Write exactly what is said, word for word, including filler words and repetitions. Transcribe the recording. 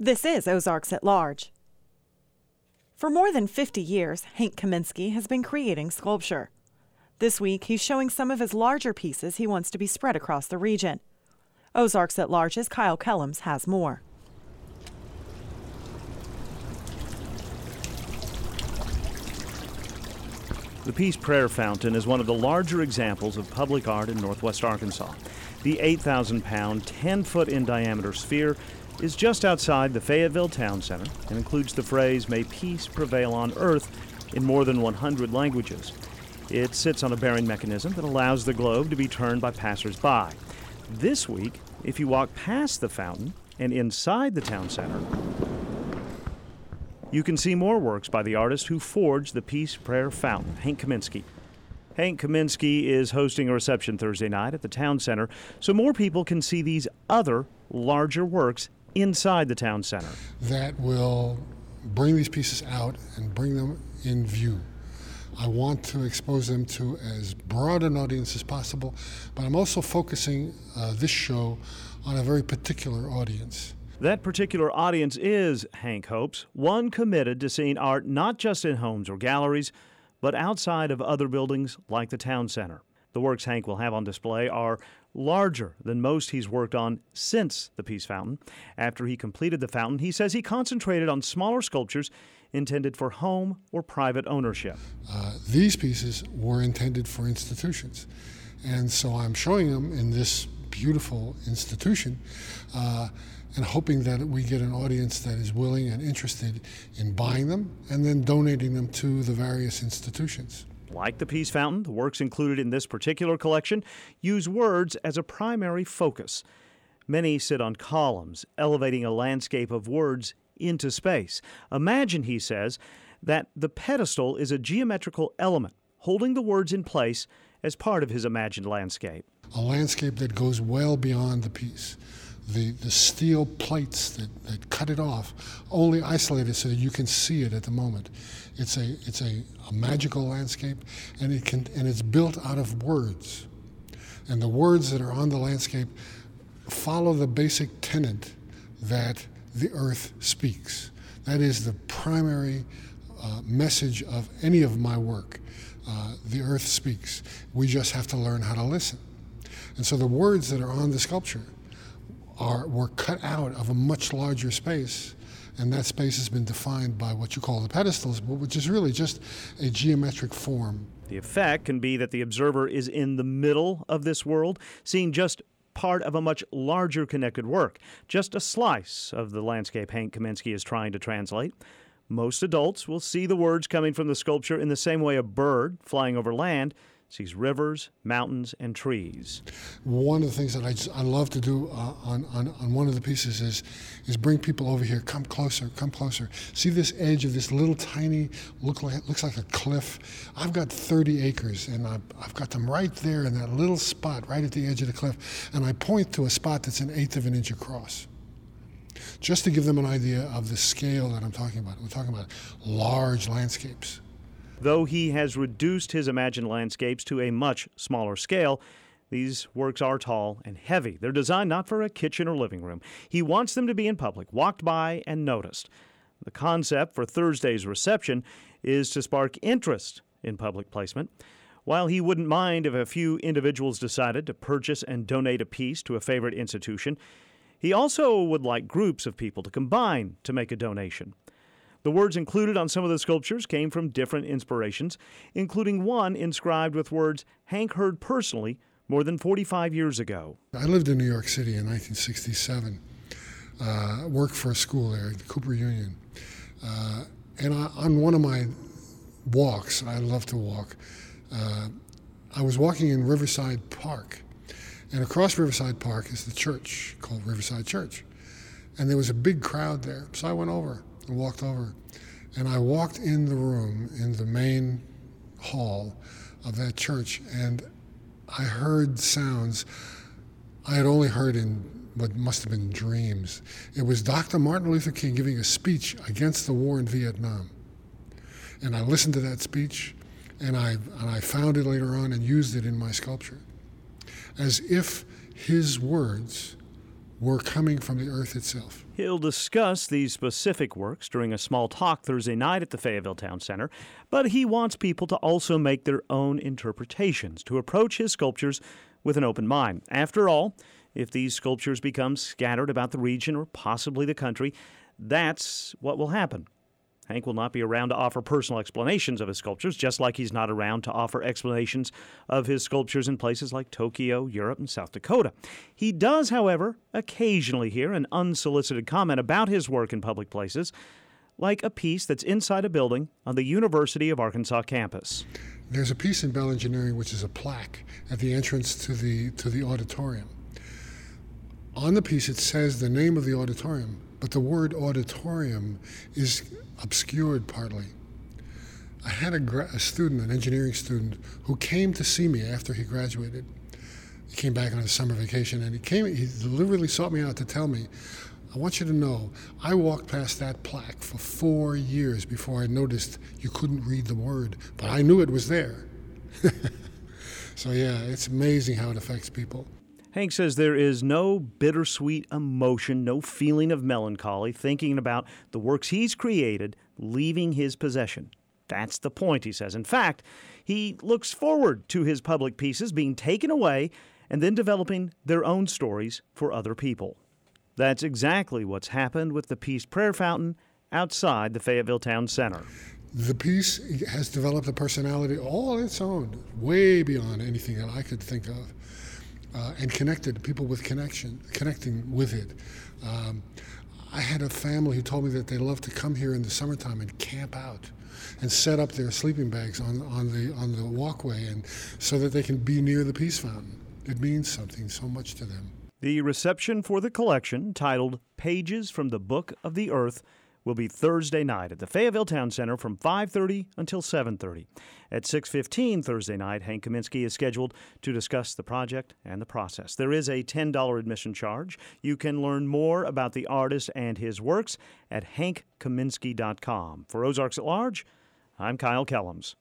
This is Ozarks at Large. For more than fifty years, Hank Kaminsky has been creating sculpture. This week, he's showing some of his larger pieces he wants to be spread across the region. Ozarks at Large's Kyle Kellums has more. The Peace Prayer Fountain is one of the larger examples of public art in northwest Arkansas. The eight thousand pound, ten foot in diameter sphere is just outside the Fayetteville Town Center and includes the phrase, "May peace prevail on earth," in more than one hundred languages. It sits on a bearing mechanism that allows the globe to be turned by passers-by. This week, if you walk past the fountain and inside the town center, you can see more works by the artist who forged the Peace Prayer Fountain, Hank Kaminsky. Hank Kaminsky is hosting a reception Thursday night at the town center so more people can see these other larger works inside the town center. That will bring these pieces out and bring them in view. I want to expose them to as broad an audience as possible, but I'm also focusing uh, this show on a very particular audience. That particular audience is, Hank hopes, one committed to seeing art not just in homes or galleries, but outside of other buildings like the town center. The works Hank will have on display are larger than most he's worked on since the Peace Fountain. After he completed the fountain, he says he concentrated on smaller sculptures intended for home or private ownership. Uh, these pieces were intended for institutions, and so I'm showing them in this beautiful institution uh, and hoping that we get an audience that is willing and interested in buying them and then donating them to the various institutions. Like the Peace Fountain, the works included in this particular collection use words as a primary focus. Many sit on columns, elevating a landscape of words into space. Imagine, he says, that the pedestal is a geometrical element holding the words in place as part of his imagined landscape. A landscape that goes well beyond the piece. The, the steel plates that, that cut it off only isolate it so that you can see it at the moment. It's a it's a, a magical landscape, and it can and it's built out of words. And the words that are on the landscape follow the basic tenet that the earth speaks. That is the primary uh, message of any of my work. Uh, the earth speaks. We just have to learn how to listen. And so the words that are on the sculpture Are, were cut out of a much larger space, and that space has been defined by what you call the pedestals, which is really just a geometric form. The effect can be that the observer is in the middle of this world, seeing just part of a much larger connected work, just a slice of the landscape Hank Kaminsky is trying to translate. Most adults will see the words coming from the sculpture in the same way a bird flying over land sees rivers, mountains, and trees. One of the things that I, just, I love to do uh, on, on, on one of the pieces is, is bring people over here, come closer, come closer. See this edge of this little tiny, look like, looks like a cliff. I've got thirty acres, and I've, I've got them right there in that little spot, right at the edge of the cliff, and I point to a spot that's an eighth of an inch across. Just to give them an idea of the scale that I'm talking about. We're talking about large landscapes. Though he has reduced his imagined landscapes to a much smaller scale, these works are tall and heavy. They're designed not for a kitchen or living room. He wants them to be in public, walked by and noticed. The concept for Thursday's reception is to spark interest in public placement. While he wouldn't mind if a few individuals decided to purchase and donate a piece to a favorite institution, he also would like groups of people to combine to make a donation. The words included on some of the sculptures came from different inspirations, including one inscribed with words Hank heard personally more than forty-five years ago. I lived in New York City in nineteen sixty-seven, uh, worked for a school there, the Cooper Union. Uh, and I, on one of my walks, I love to walk, uh, I was walking in Riverside Park. And across Riverside Park is the church called Riverside Church. And there was a big crowd there, so I went over. I walked over, and I walked in the room, in the main hall of that church, and I heard sounds I had only heard in what must have been dreams. It was Doctor Martin Luther King giving a speech against the war in Vietnam. And I listened to that speech, and I, and I found it later on and used it in my sculpture, as if his words were coming from the earth itself. He'll discuss these specific works during a small talk Thursday night at the Fayetteville Town Center, but he wants people to also make their own interpretations, to approach his sculptures with an open mind. After all, if these sculptures become scattered about the region or possibly the country, that's what will happen. Hank will not be around to offer personal explanations of his sculptures, just like he's not around to offer explanations of his sculptures in places like Tokyo, Europe, and South Dakota. He does, however, occasionally hear an unsolicited comment about his work in public places, like a piece that's inside a building on the University of Arkansas campus. There's a piece in Bell Engineering which is a plaque at the entrance to the to the auditorium. On the piece it says the name of the auditorium, but the word auditorium is obscured partly. I had a, gra- a student, an engineering student, who came to see me after he graduated. He came back on a summer vacation, and he came. He literally sought me out to tell me, I want you to know, I walked past that plaque for four years before I noticed you couldn't read the word, but I knew it was there. So yeah, it's amazing how it affects people. Hank says there is no bittersweet emotion, no feeling of melancholy thinking about the works he's created leaving his possession. That's the point, he says. In fact, he looks forward to his public pieces being taken away and then developing their own stories for other people. That's exactly what's happened with the Peace Prayer Fountain outside the Fayetteville Town Center. The piece has developed a personality all its own, way beyond anything that I could think of. Uh, and connected people with connection, connecting with it. Um, I had a family who told me that they love to come here in the summertime and camp out, and set up their sleeping bags on on the on the walkway, and so that they can be near the Peace Fountain. It means something so much to them. The reception for the collection, titled Pages from the Book of the Earth, will be Thursday night at the Fayetteville Town Center from five thirty until seven thirty. At six fifteen Thursday night, Hank Kaminsky is scheduled to discuss the project and the process. There is a ten dollars admission charge. You can learn more about the artist and his works at hank kaminsky dot com. For Ozarks at Large, I'm Kyle Kellums.